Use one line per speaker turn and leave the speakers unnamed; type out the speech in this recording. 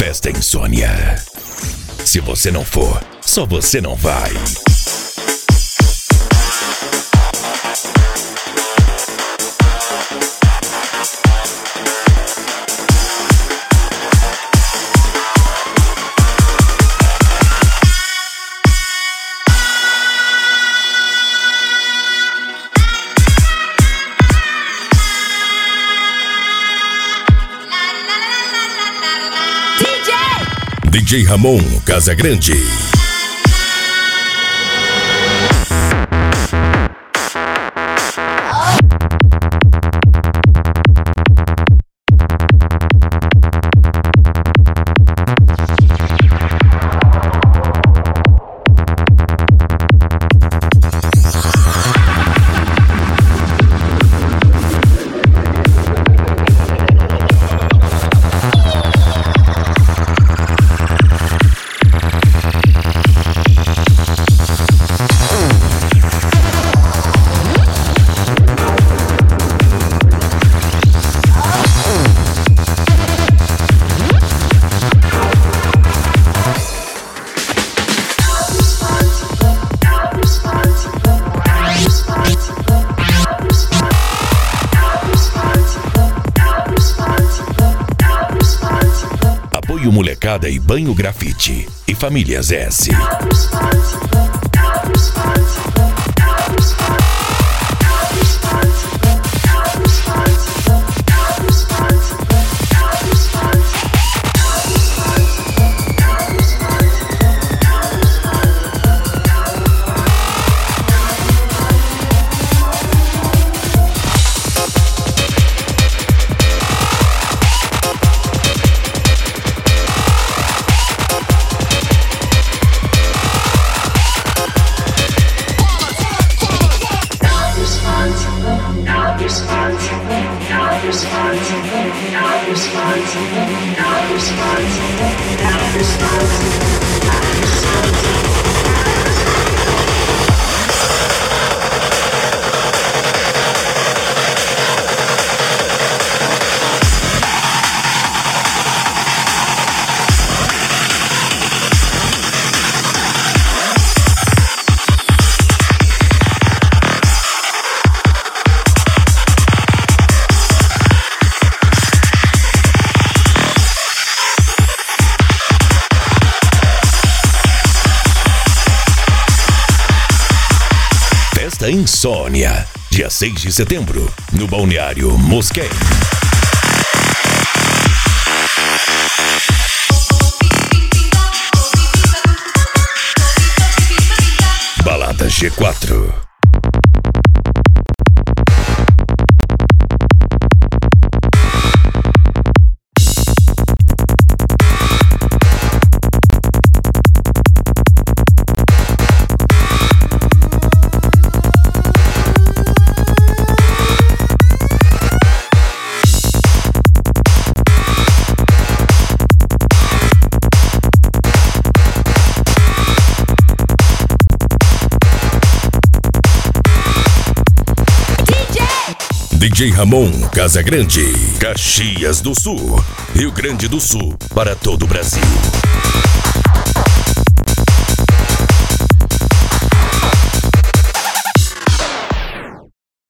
Festa Insônia. Se você não for, só você não vai. DJ Ramon Casagrande. Apoio Molecada e Banho Grafite e Famílias S. Festa Insônia, dia 6 de setembro, no Balneário Mosquém. Balada G4. DJ Ramon Casagrande, Caxias do Sul, Rio Grande do Sul, para todo o Brasil.